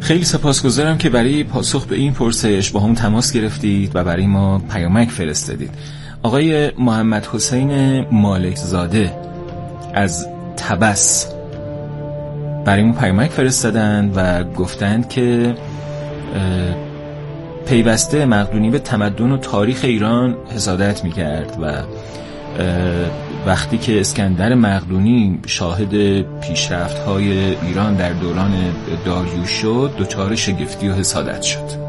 خیلی سپاسگزارم که برای پاسخ به این پرسش با هم تماس گرفتید و برای ما پیامک فرستادید. آقای محمد حسین مالک زاده از طبس برای ما پیامک فرستادند و گفتند که پیوسته مقدونی به تمدن و تاریخ ایران حسادت می‌کرد و وقتی که اسکندر مقدونی شاهد پیشرفت‌های ایران در دوران داریوش شد دچار شگفتی و حسادت شد.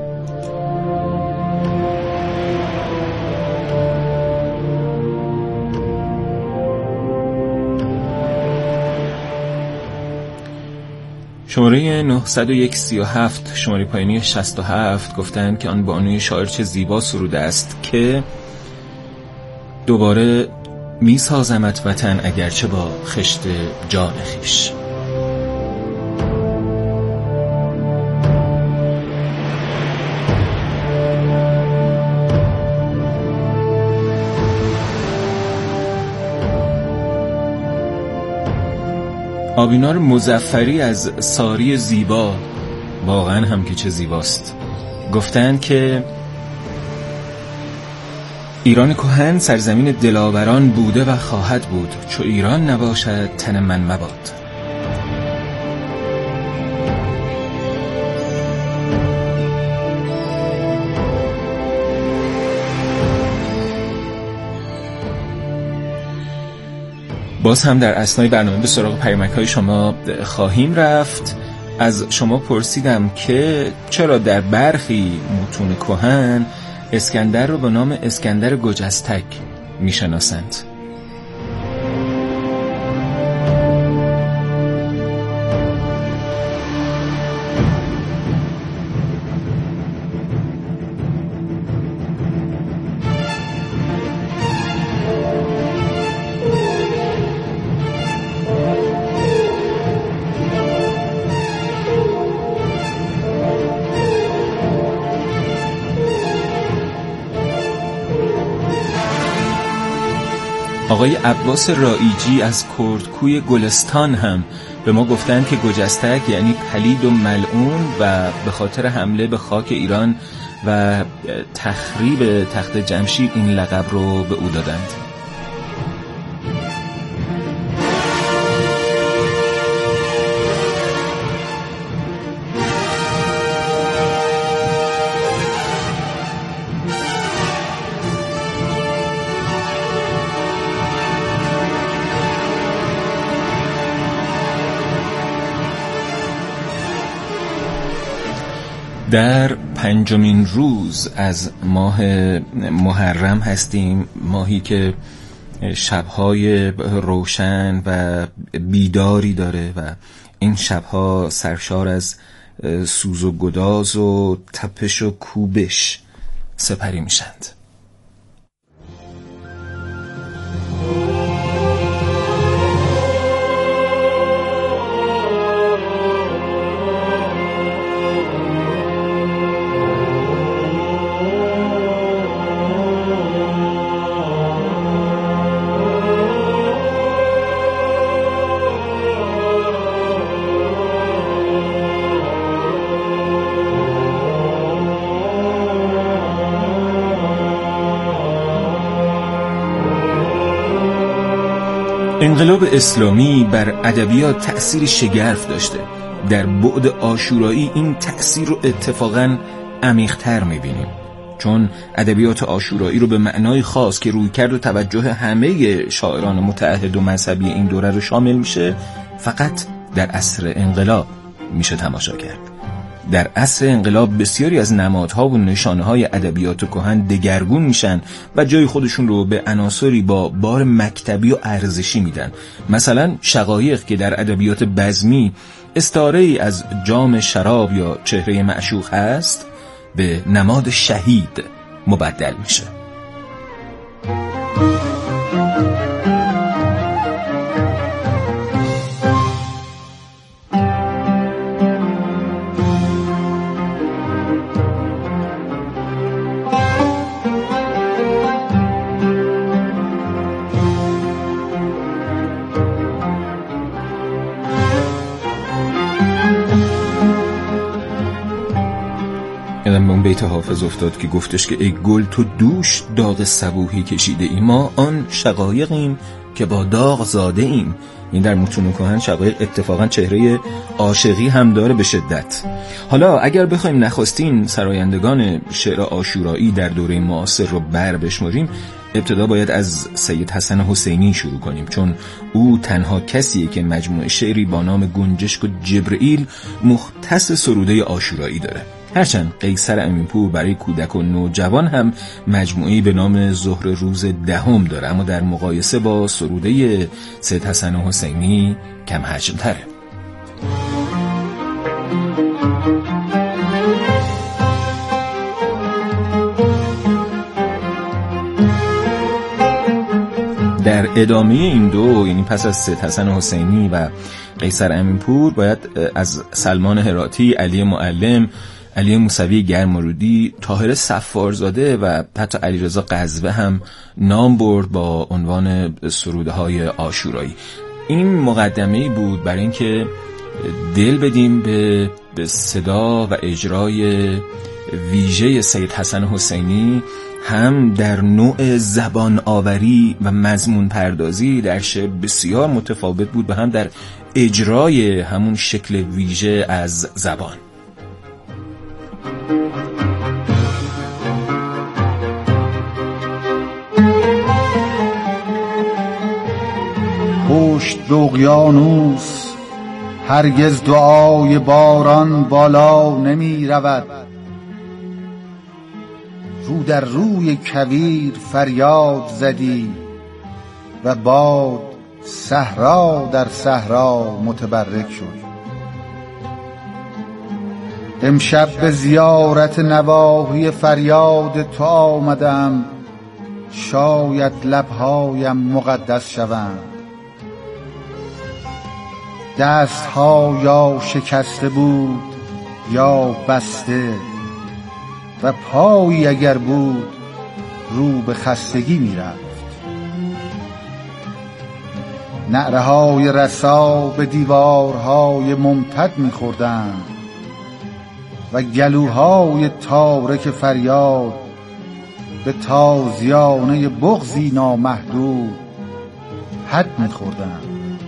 شماره 90137 شماره پایانی 67 گفتند که آن بانوی شاعر چه زیبا سروده است که دوباره می سازمت وطن اگرچه با خشت جان خویش. آبینار مظفری از ساری زیبا، واقعا هم که چه زیباست، گفتند که ایران کهن سرزمین دلاوران بوده و خواهد بود، چو ایران نباشد تن من مباد. باز هم در اثنای برنامه به سراغ پیامک‌های شما خواهیم رفت. از شما پرسیدم که چرا در برخی متون کهن اسکندر رو به نام اسکندر گجستک میشناسند. آقای عباس رائیجی از کردکوی گلستان هم به ما گفتند که گجستک یعنی پلید و ملعون و به خاطر حمله به خاک ایران و تخریب تخت جمشید این لقب رو به او دادند. در 5مین روز از ماه محرم هستیم، ماهی که شبهای روشن و بیداری داره و این شبها سرشار از سوز و گداز و تپش و کوبش سپری میشند. انقلاب اسلامی بر ادبیات تأثیر شگرف داشته. در بعد عاشورایی این تأثیر رو اتفاقاً عمیق‌تر می‌بینیم، چون ادبیات عاشورایی رو به معنای خاص که رویکرد و توجه همه شاعران متعهد و مذهبی این دوره رو شامل میشه فقط در عصر انقلاب میشه تماشا کرد. در عصر انقلاب بسیاری از نمادها و نشانه‌های ادبیات کهن دگرگون میشن و جای خودشون رو به عناصری با بار مکتبی و ارزشی میدن. مثلا شقایق که در ادبیات بزمی استعاره‌ای از جام شراب یا چهره معشوق هست به نماد شهید مبدل میشه. یادم به اون بیت حافظ افتاد که گفتش که ای گل تو دوش داغ صبوحی کشیده ای، ما آن شقایقیم که با داغ زاده ایم. این در متون کهن شقایق اتفاقا چهره عاشقی هم داره به شدت. حالا اگر بخوایم نخستین سرایندگان شعر عاشورایی در دوره معاصر رو بشماریم، ابتدا باید از سید حسن حسینی شروع کنیم، چون او تنها کسیه که مجموعه شعری با نام گنجشک و جبرئیل مختص سروده عاشورایی داره. هرچند قیصر امینپور برای کودک و نوجوان هم مجموعه‌ای به نام ظهر روز دهم داره، اما در مقایسه با سروده سید حسن حسینی کم حجم تره. در ادامه این دو، یعنی پس از سید حسن حسینی و قیصر امینپور، باید از سلمان هراتی، علی معلم، علی موسوی گرمرودی، طاهر صفارزاده و حتی علیرضا قزوه هم نام برد با عنوان سروده‌های عاشورایی. این مقدمه‌ای بود برای اینکه دل بدیم به صدا و اجرای ویژه سید حسن حسینی، هم در نوع زبان آوری و مضمون پردازی در شعر بسیار متفاوت بود و هم در اجرای همون شکل ویژه از زبان. پشت به اقیانوس هرگز دعای باران بالا نمی رود، رو در روی کویر فریاد زدی و باد صحرا در صحرا متبرک شد. امشب به زیارت نواحی فریاد تو آمدم، شاید لبهایم مقدس شوند. دستها یا شکسته بود یا بسته و پایی اگر بود رو به خستگی می رفت. نعره های رسا به دیوارهای ممتد می خوردند و گلوهای تارک فریاد به تازیانه بغضی نامحدود حد می خوردند.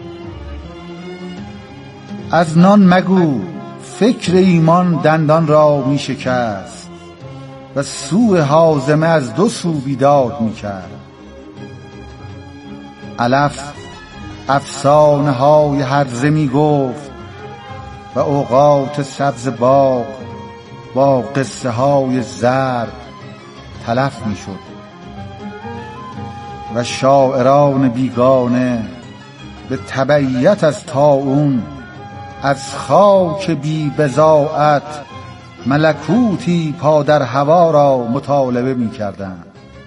از نان مگو فکر ایمان دندان را می شکست و سوء هاضمه از دو سو بیداد می کرد. علف افسانه های هرزه می گفت و اوقات سبز باغ با قصه های زرد تلف می شد و شاعران بیگانه به تبعیت از طاعون از خاک بی بضاعت ملکوتی پا در هوا را مطالبه می کردند.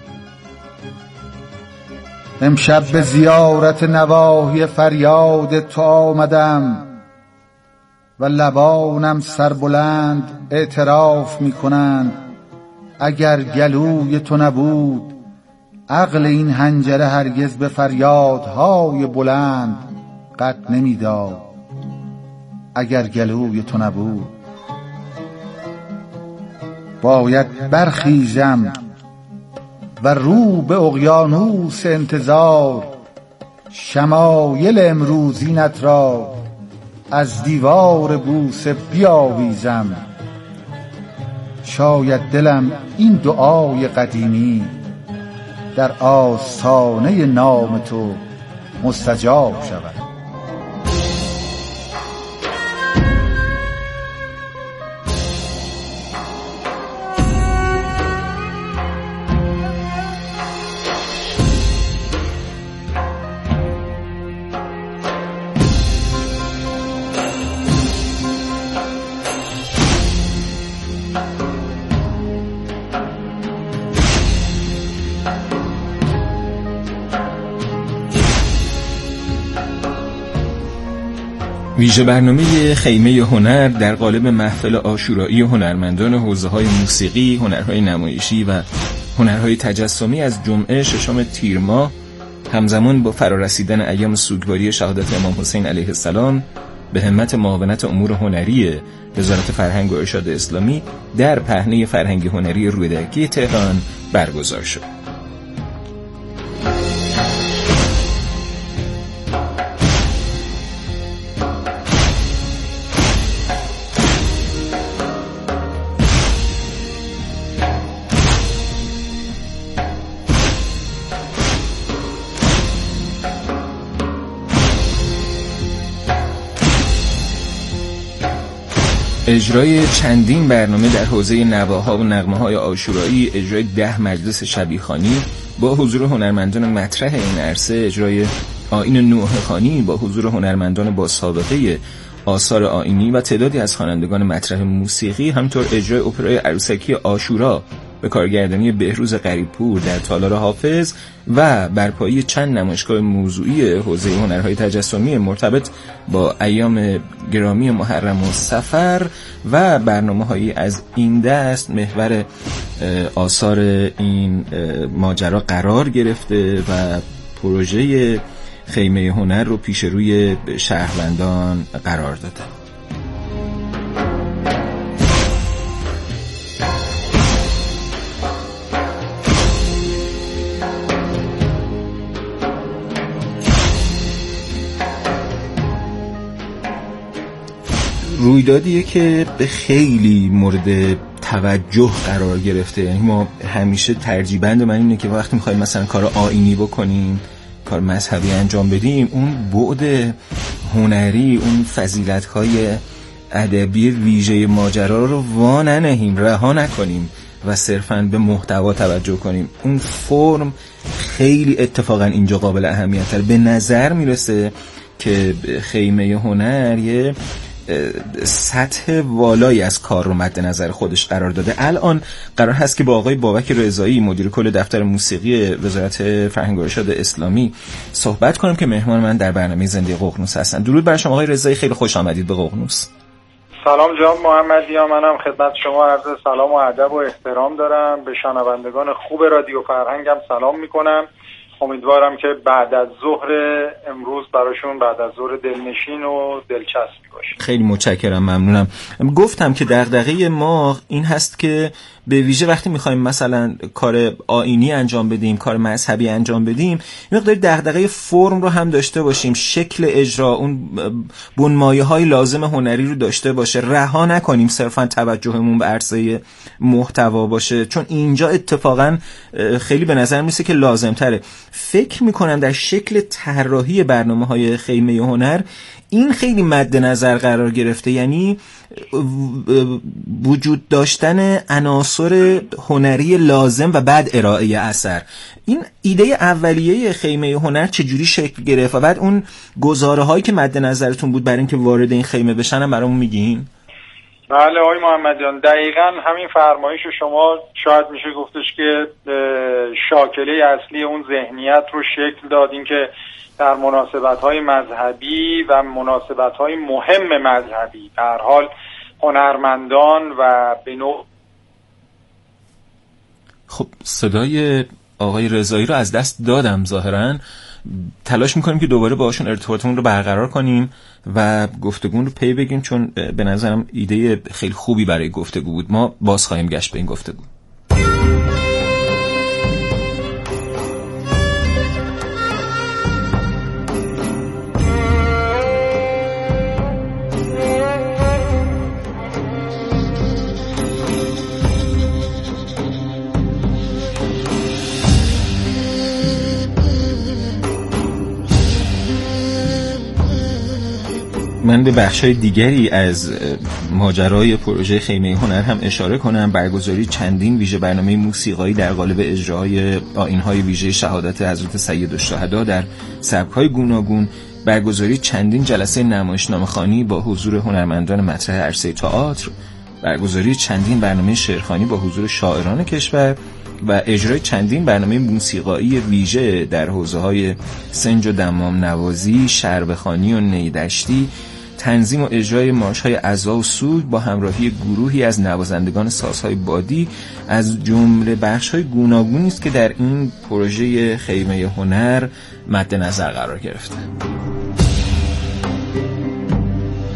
امشب به زیارت نواحی فریاد تو آمدم و لبانم سربلند اعتراف می کنند اگر گلوی تو نبود عقل این حنجره هرگز به فریادهای بلند قد نمی داد. اگر گلوی تو نبود باید برخیزم و رو به اقیانوس انتظار شمایل امروزینت را از دیوار بوسه بیاویزم. شاید دلم این دعای قدیمی در آستانه نام تو مستجاب شود. ویژه برنامه خیمه هنر در قالب محفل عاشورایی هنرمندان حوزه‌های موسیقی، هنرهای نمایشی و هنرهای تجسمی از جمعه 6 تیر ماه همزمان با فرارسیدن ایام سوگواری شهادت امام حسین علیه السلام به همت معاونت امور هنری وزارت فرهنگ و ارشاد اسلامی در پهنه فرهنگی هنری رودکی تهران برگزار شد. اجرای چندین برنامه در حوزه نواها و نغمه‌های عاشورایی، اجرای 10 مجلس شبیخوانی با حضور هنرمندان مطرح این عرصه، اجرای آیین نوحه‌خوانی با حضور هنرمندان با سابقه آثار آیینی و تعدادی از خوانندگان مطرح موسیقی، همطور اجرای اپرای عروسکی عاشورا به کارگردانی بهروز غریبپور در تالار حافظ و برپایی چند نمایشگاه موضوعی حوزه هنرهای تجسمی مرتبط با ایام گرامی محرم و صفر و برنامه‌هایی از این دست محور آثار این ماجرا قرار گرفته و پروژه خیمه هنر رو پیش روی شهروندان قرار داده. رویدادیه که به خیلی مورد توجه قرار گرفته. یعنی ما همیشه ترجیبند من اینه که وقتی میخوایم مثلا کار آیینی بکنیم، کار مذهبی انجام بدیم، اون بعد هنری، اون فضیلت‌های ادبی ویژه ماجرا رو وا ننهیم، رها نکنیم و صرفاً به محتوا توجه کنیم. اون فرم خیلی اتفاقاً اینجا قابل اهمیت‌تر. به نظر میرسه که خیمه هنر یه سطح والایی از کار رو مد نظر خودش قرار داده. الان قرار هست که با آقای بابک رضایی، مدیر کل دفتر موسیقی وزارت فرهنگ و ارشاد اسلامی صحبت کنم که مهمان من در برنامه زنده ققنوس هستن. درود بر شما آقای رضایی، خیلی خوش آمدید به ققنوس. سلام جناب محمدی، منم خدمت شما عرض سلام و ادب و احترام دارم. به شنوندگان خوب رادیو فرهنگم سلام میکنم. امیدوارم که بعد از ظهر امروز براشون بعد از ظهر دلنشین و دلچسبی باشه. خیلی متشکرم، ممنونم. گفتم که دغدغه ما این هست که به ویژه وقتی میخوایم مثلا کار آیینی انجام بدیم، کار مذهبی انجام بدیم، مقدار دغدغه فرم رو هم داشته باشیم، شکل اجرا، اون بنمایه‌های لازم هنری رو داشته باشه، رها نکنیم صرفا توجهمون به عرصه محتوا باشه، چون اینجا اتفاقا خیلی به نظر میسه که لازم‌تره. فکر میکنم در شکل طراحی برنامه‌های خیمه هنر این خیلی مد نظر قرار گرفته، یعنی وجود داشتن عناصر هنری لازم و بعد ارائه اثر. این ایده اولیه خیمه هنر چجوری شکل گرفت و بعد اون گزاره‌هایی که مد نظرتون بود برای اینکه وارد این خیمه بشن هم برامون میگین؟ بله آقای محمدیان، دقیقاً همین فرمایش شما شاید میشه گفتش که شاکله اصلی اون ذهنیت رو شکل داد. این که در مناسبت‌های مذهبی و مناسبت‌های مهم مذهبی به هر حال هنرمندان و به نوع خب صدای آقای رضایی رو از دست دادم ظاهراً. تلاش میکنیم که دوباره باهاشون ارتباطمون رو برقرار کنیم و گفتگو رو پی بگیم، چون به نظرم ایده خیلی خوبی برای گفتگو بود. ما باز خواهیم گشت به این گفتگو. من به بخشای دیگری از ماجرای پروژه خیمه هنر هم اشاره کنم. برگزاری چندین ویژه برنامه موسیقایی در قالب اجراهای آیین‌های ویژه شهادت حضرت سیدالشهدا در سبک‌های گوناگون، برگزاری چندین جلسه نمایشنامه‌خوانی با حضور هنرمندان مطرح عرصه تئاتر، برگزاری چندین برنامه شعرخوانی با حضور شاعران کشور و اجرای چندین برنامه موسیقایی ویژه در حوزه‌های سنج و دمام نوازی، شربخوانی و نیدشتی، تنظیم و اجرای مارش‌های عزا و سوگ با همراهی گروهی از نوازندگان سازهای بادی از جمله بخش‌های گوناگونی است که در این پروژه خیمه هنر مد نظر قرار گرفته.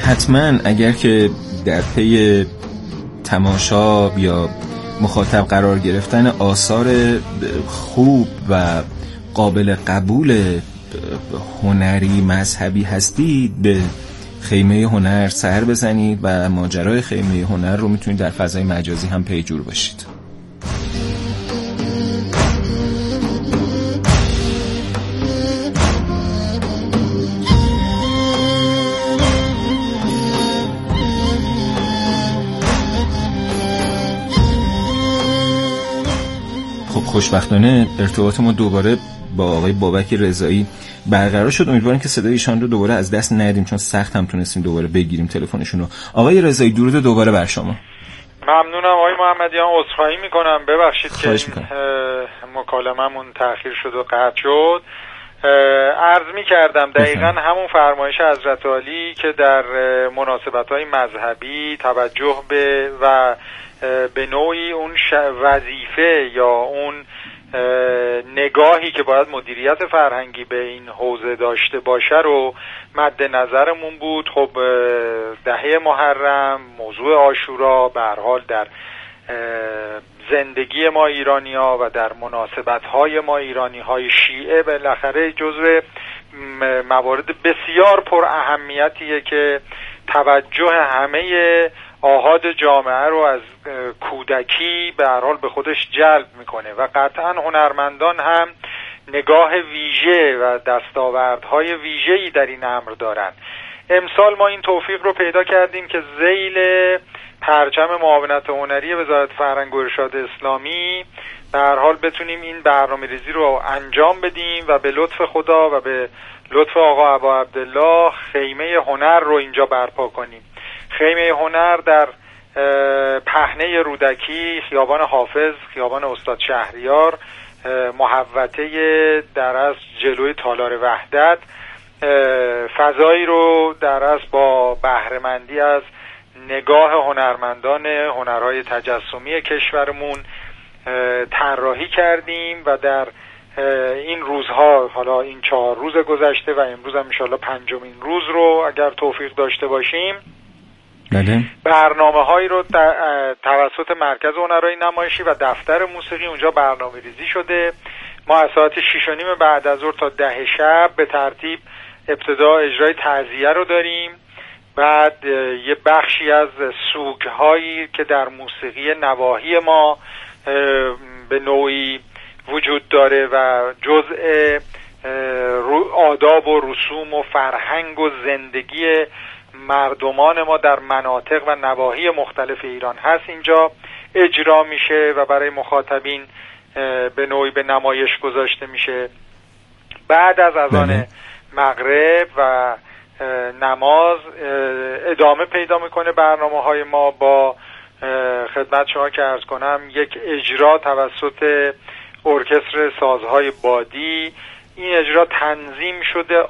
حتما اگر که در پی تماشا یا مخاطب قرار گرفتن آثار خوب و قابل قبول هنری مذهبی هستید، به خیمه هنر سر بزنید و ماجرای خیمه هنر رو میتونید در فضای مجازی هم پیجور باشید. خب خوشبختانه ارتباط ما دوباره با آقای بابک رضایی برقرار شد. امیدوارم که صدای ایشان رو دوباره از دست ندیم، چون سخت هم تونستیم دوباره بگیریم تلفنشون رو. آقای رضایی درود دوباره بر شما. ممنونم آقای محمدیان، عذرخواهی میکنم، ببخشید که مکالممون تأخیر شد و قطع شد. عرض میکردم دقیقاً همون فرمایش حضرت عالی که در مناسبت‌های مذهبی توجه به و به نوعی اون وظیفه یا اون نگاهی که باید مدیریت فرهنگی به این حوزه داشته باشه رو مد نظرمون بود. خب دهه محرم، موضوع عاشورا به هر حال در زندگی ما ایرانی‌ها و در مناسبت‌های ما ایرانی‌های شیعه بالاخره جزو موارد بسیار پر اهمیتیه که توجه همه آحاد جامعه رو از کودکی به هر حال به خودش جلب میکنه و قطعا هنرمندان هم نگاه ویژه و دستاوردهای ویژه‌ای در این امر دارن. امسال ما این توفیق رو پیدا کردیم که ذیل پرچم معاونت هنری وزارت فرهنگ و ارشاد اسلامی به هر حال بتونیم این برنامه‌ریزی رو انجام بدیم و به لطف خدا و به لطف آقا ابا عبدالله خیمه هنر رو اینجا برپا کنیم. خیمه هنر در پهنه رودکی، خیابان حافظ، خیابان استاد شهریار، محوطه درز جلوی تالار وحدت، فضایی رو درز با بهره‌مندی از نگاه هنرمندان هنرهای تجسمی کشورمون طراحی کردیم و در این روزها، حالا این 4 روز گذشته و امروز هم انشالله 5مین روز رو اگر توفیق داشته باشیم، بله، برنامه‌هایی رو توسط مرکز هنرهای نمایشی و دفتر موسیقی اونجا برنامه‌ریزی شده. ما از ساعت 6:30 بعد از ظهر تا 10 شب به ترتیب ابتدا اجرای تعزیه رو داریم، بعد یه بخشی از سوگ‌هایی که در موسیقی نواحی ما به نوعی وجود داره و جزء آداب و رسوم و فرهنگ و زندگی مردمان ما در مناطق و نواحی مختلف ایران هست، اینجا اجرا میشه و برای مخاطبین به نوعی به نمایش گذاشته میشه. بعد از اذان مغرب و نماز ادامه پیدا میکنه برنامه‌های ما با خدمت شما که عرض کنم یک اجرا توسط ارکستر سازهای بادی. این اجرا تنظیم شده،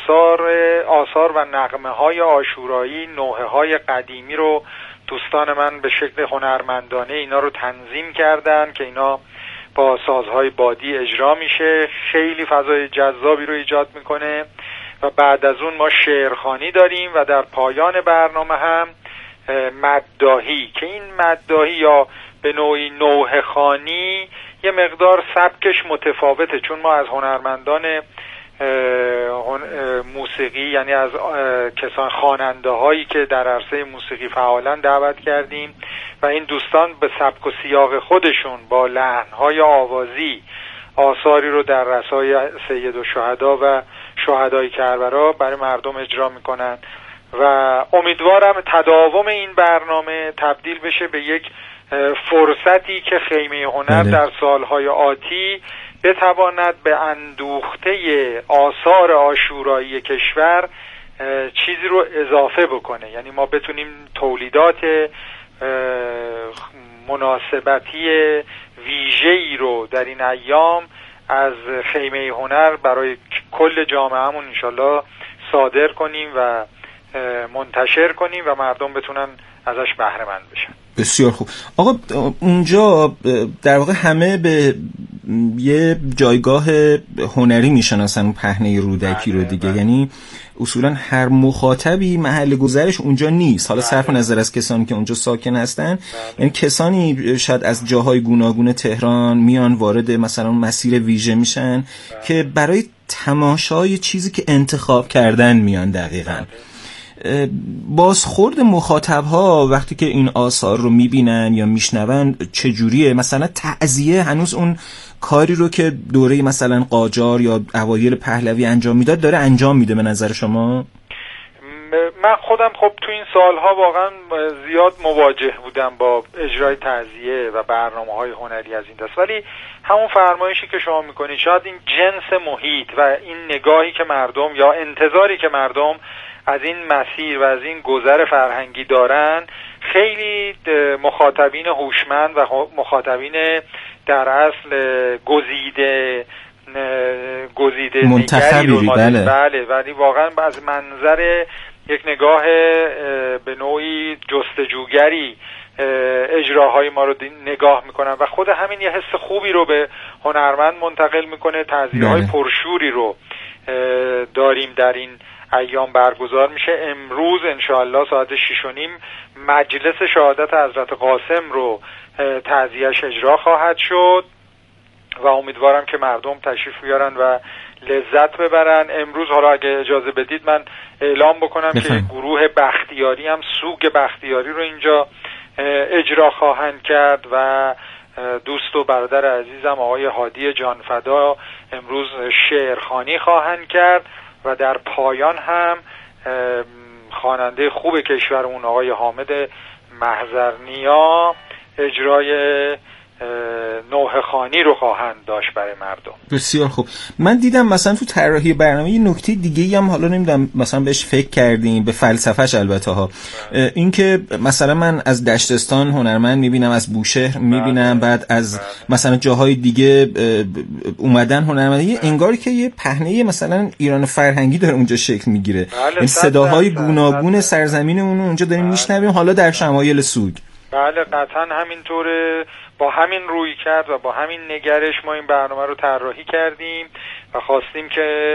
آثار و نغمه‌های عاشورایی، نوحه‌های قدیمی رو دوستان من به شکل هنرمندانه اینا رو تنظیم کردن که اینا با سازهای بادی اجرا میشه. خیلی فضای جذابی رو ایجاد میکنه و بعد از اون ما شعرخوانی داریم و در پایان برنامه هم مداحی که این مداحی یا به نوعی نوحه خوانی یه مقدار سبکش متفاوته، چون ما از هنرمندان موسیقی یعنی از کسان خواننده هایی که در عرصه موسیقی فعالن دعوت کردیم و این دوستان به سبک و سیاق خودشون با لحن‌های آوازی آثاری رو در رسای سید الشهدا و شهدای کربلا برای مردم اجرا میکنن و امیدوارم تداوم این برنامه تبدیل بشه به یک فرصتی که خیمه هنر در سالهای آتی بتواند به اندوخته آثار عاشورایی کشور چیزی رو اضافه بکنه، یعنی ما بتونیم تولیدات مناسبتی ویژه‌ای رو در این ایام از خیمه هنر برای کل جامعهمون انشالله صادر کنیم و منتشر کنیم و مردم بتونن ازش بهره مند بشن. بسیار خوب. آقا اونجا در واقع همه به یه جایگاه هنری میشناسن اون پهنه رودکی رو دیگه. یعنی اصولا هر مخاطبی محل گذرش اونجا نیست، حالا صرف نظر از کسانی که اونجا ساکن هستن. یعنی کسانی شاید از جاهای گوناگون تهران میان وارد مثلا مسیر ویژه میشن که برای تماشای چیزی که انتخاب کردن میان. دقیقاً بازخورد مخاطب‌ها وقتی که این آثار رو میبینن یا میشنون چجوریه؟ مثلا تعزیه هنوز اون کاری رو که دوره مثلا قاجار یا اوایل پهلوی انجام میداد داره انجام میده به نظر شما؟ من خودم خب تو این سالها واقعا زیاد مواجه بودم با اجرای تعزیه و برنامه‌های هنری از این دست، ولی همون فرمایشی که شما میکنید، شاید این جنس محیط و این نگاهی که مردم یا انتظاری که مردم از این مسیر و از این گذر فرهنگی دارن، خیلی مخاطبین هوشمند و مخاطبین در اصل گزیده منتخبی رو بله، ولی واقعا از منظر یک نگاه به نوعی جستجوگری اجراهای ما رو نگاه میکنن و خود همین یه حس خوبی رو به هنرمند منتقل میکنه. تعزیه‌های پرشوری رو داریم در این ایام برگزار میشه. امروز انشاءالله ساعت 6:30 مجلس شهادت حضرت قاسم رو تعزیه‌اش اجرا خواهد شد و امیدوارم که مردم تشریف بیارن و لذت ببرن. امروز حالا اگه اجازه بدید من اعلام بکنم که گروه بختیاری هم سوگ بختیاری رو اینجا اجرا خواهند کرد و دوست و برادر عزیزم آقای هادی جانفدا امروز شعرخوانی خواهند کرد و در پایان هم خواننده خوب کشورمون آقای حامد محضرنیا اجرای نوحه خوانی رو خواهند داشت برای مردم. بسیار خوب. من دیدم مثلا تو طراحی برنامه یه نکته دیگه‌ای هم، حالا نمیدونم مثلا بهش فکر کردیم، به فلسفه‌اش البته ها، این که مثلا من از دشتستان هنرمند میبینم، از بوشهر میبینم، بعد از مثلا جاهای دیگه اومدن هنرمندی، انگاری که یه پهنه مثلا ایران فرهنگی داره اونجا شکل میگیره. این صداهای گوناگون سرزمینمون رو اونجا داریم میشنویم، حالا در شمایل سوگ. بله قطعا همینطوره. با همین روی کرد و با همین نگرش ما این برنامه رو طراحی کردیم و خواستیم که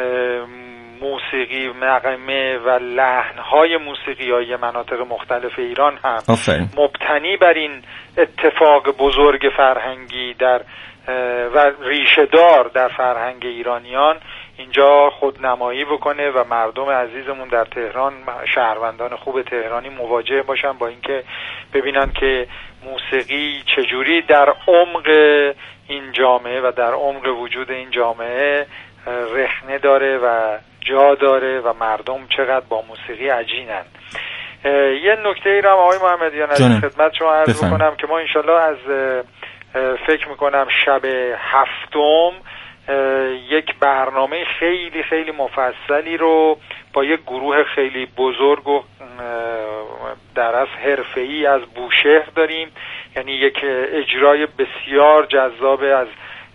موسیقی، نغمه و لحن‌های موسیقیایی مناطق مختلف ایران هم مبتنی بر این اتفاق بزرگ فرهنگی و ریشه‌دار در فرهنگ ایرانیان اینجا خودنمایی بکنه و مردم عزیزمون در تهران، شهروندان خوب تهرانی مواجه باشن با اینکه ببینن که موسیقی چجوری در عمق این جامعه و در عمق وجود این جامعه رخنه داره و جا داره و مردم چقدر با موسیقی عجینن. یه نکته ای را آقای محمدیان از خدمت شما عرض بکنم که ما انشالله از فکر میکنم شب 7 یک برنامه خیلی خیلی مفصلی رو با یک گروه خیلی بزرگ و در اصل حرفه‌ای از بوشهر داریم. یعنی یک اجرای بسیار جذاب از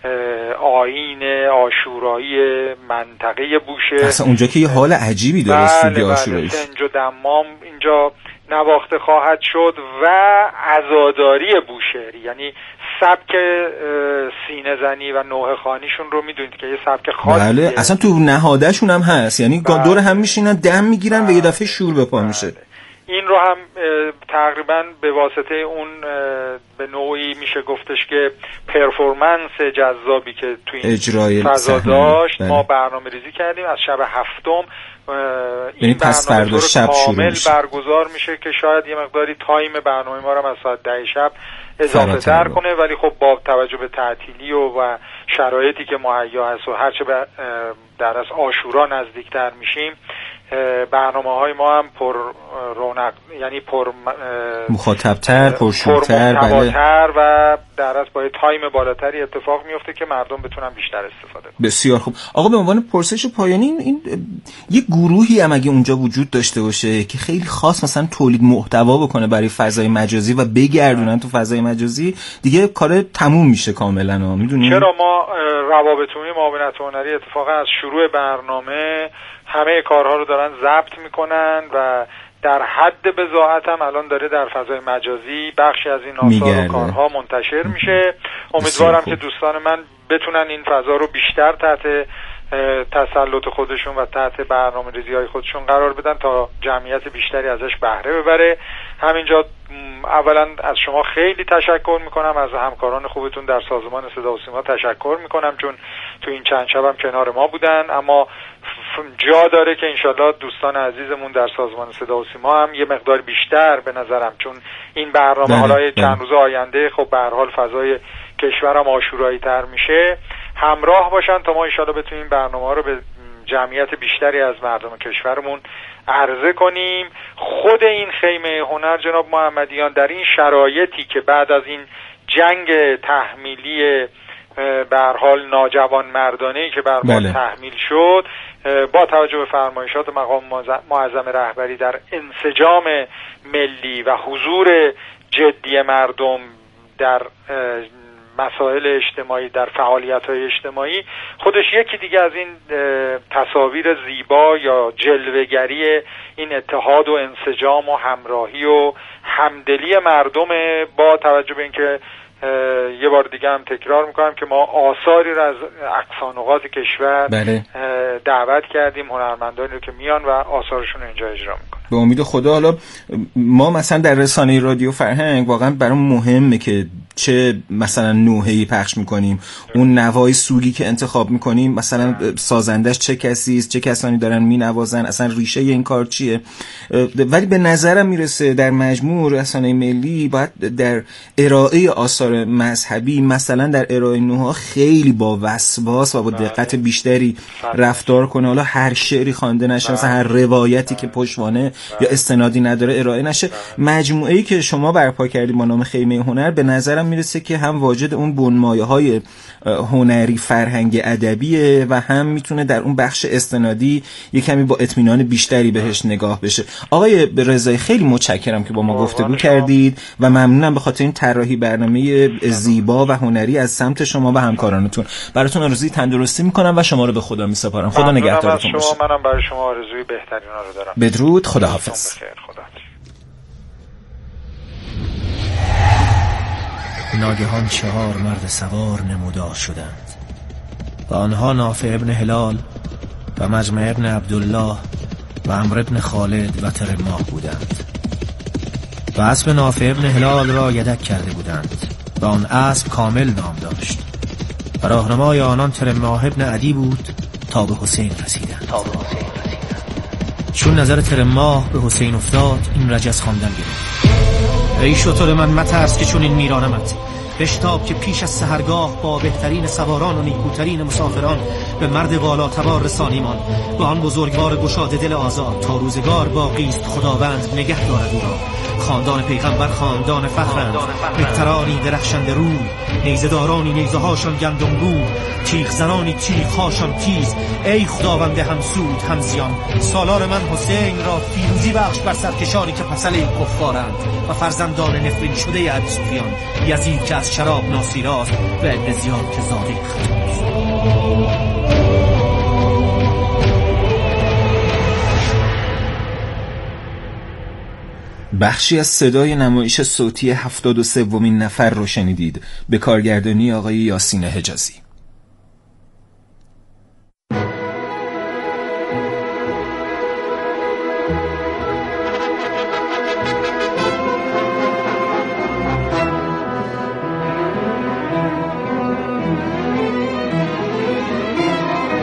آیین عاشورایی منطقه بوشهر. اصلا اونجا که یه حال عجیبی داره سوگ عاشورایی. سنج و دمام اینجا نواخته خواهد شد و عزاداری بوشهری، یعنی سبک سینه زنی و نوحه خوانیشون رو میدونید که یه سبک خاصیه. بله اصلا تو نهادشون هم هست، یعنی دور هم میشینن دم میگیرن و یه دفعه شور به پا میشه. این رو هم تقریبا به واسطه اون به نوعی میشه گفتش که پرفورمنس جذابی که تو این اجرای فضا داشت ما برنامه ریزی کردیم. از شب 7 این پس فردا شب کامل برگزار میشه که شاید یه مقداری تایم برنامه ما رو از ساعت 10 شب اضافه تر کنه، ولی خب با توجه به تعطیلی و شرایطی که مهیا هست و هرچه در از عاشورا نزدیکتر میشیم برنامه‌های ما هم پر رونق، یعنی پر مخاطب‌تر، پرشورتر، بله، و در از با تایم بالاتری اتفاق میفته که مردم بتونن بیشتر استفاده کنن. بسیار خوب. آقا به عنوان پرسش پایانی این یک گروهی هم اگه اونجا وجود داشته باشه که خیلی خاص مثلا تولید محتوا بکنه برای فضای مجازی و بگردونن تو فضای مجازی، دیگه کار تموم میشه کاملا. میدونید چرا ما روابط عمومی معاونت هنری اتفاقا از شروع برنامه همه کارها رو دارن ضبط میکنن و در حد بضاعت هم الان داره در فضای مجازی بخشی از این آثار و کارها منتشر میشه. امیدوارم که دوستان من بتونن این فضا رو بیشتر تحت تسلط خودشون و تحت برنامه‌ریزی‌های خودشون قرار بدن تا جمعیت بیشتری ازش بهره ببره. همینجا اولا از شما خیلی تشکر میکنم، از همکاران خوبتون در سازمان صدا و سیما تشکر میکنم چون تو این چند شب هم کنار ما بودن، اما جا داره که انشالله دوستان عزیزمون در سازمان صدا و سیما هم یه مقدار بیشتر به نظرم، چون این برنامه حالا چند روز آینده خب به هر حال فضای کشورم آشورایی تر میشه، همراه باشن تا ما انشالله بتونیم برنامه رو به جمعیت بیشتری از مردم کشورمون عرضه کنیم. خود این خیمه هنر جناب محمدیان در این شرایطی که بعد از این جنگ تحمیلی به هر حال ناجوان مردانه‌ای که بر ما تحمیل شد، با توجه به فرمایشات مقام معظم رهبری در انسجام ملی و حضور جدی مردم در مسائل اجتماعی، در فعالیت‌های اجتماعی، خودش یکی دیگه از این تصاویر زیبا یا جلوه‌گری این اتحاد و انسجام و همراهی و همدلی مردم، با توجه به اینکه یه بار دیگه هم تکرار میکنم که ما آثاری رو از اقصانقاط کشور دعوت کردیم، هنرمندانی رو که میان و آثارشون رو اینجا اجرا میکنن. به امید خدا حالا ما مثلا در رسانه رادیو فرهنگ واقعا برام مهمه که چه مثلا نوحه‌ای پخش میکنیم، اون نوای سوگی که انتخاب میکنیم مثلا سازندش چه کسی است، چه کسانی دارن مینوازن، اصلا ریشه این کار چیه. ولی به نظرم میرسه در مجموع رسانه ملی باید در ارائه آثار مذهبی، مثلا در ارائه نوحه، خیلی با وسواس و با دقت بیشتری رفتار کنه. حالا هر شعری خوانده نشه، مثلا هر روایتی که پشتوانه یا استنادی نداره ارائه نشه. مجموعه‌ای که شما برپا کردید با نام خیمه هنر به نظرم میرسه که هم واجد اون بنمایه‌های هنری فرهنگ ادبیه و هم میتونه در اون بخش استنادی یک کمی با اطمینان بیشتری بهش نگاه بشه. آقای رضایی خیلی متشکرم که با ما گفتگو کردید و ممنونم به خاطر این طراحی برنامه زیبا و هنری از سمت شما و همکارانتون. براتون آرزوی تندرستی میکنم و شما رو به خدا میسپارم. خدا نگهدارتون باشه. منم برای شما آرزوی بهترینا رو دارم. بدرود، خداحافظ. ناگهان 4 مرد سوار نمودار شدند و آنها نافع ابن هلال و مجمع ابن عبدالله و عمرو ابن خالد و ترماه بودند و اسب نافع ابن هلال را یدک کرده بودند و آن اسب کامل نام داشت و راهنمای آنان ترماه ابن عدی بود تا به حسین رسیدند. چون نظر ترماه به حسین افتاد این رجز خواندن گرفت: ای شتر من مترس که چون این میرانمت، بشتاب که پیش از سحرگاه با بهترین سواران و نیکوترین مسافران به مرد والا تبار رسانیمان و آن بزرگوار گشاد دل آزاد تا روزگار باقیست خداوند نگه دارد او را. خاندان پیغمبر خاندان فخرند، مهترانی درخشنده روی، نیزه دارانی نیزه هاشان گندم رو، تیغ زنانی تیغ هاشان تیز. ای خداوند همسود همزیان، سالار من حسین را فیروزی بخش بر سرکشانی که پسل این کفارند و فرزندان نفرین شده ابی سفیان، یزید که از شراب ناسیراست و ابن زیاد که زاده خطاست. بخشی از صدای نمایش صوتی 73مین نفر رو شنیدید به کارگردانی آقای یاسین حجازی.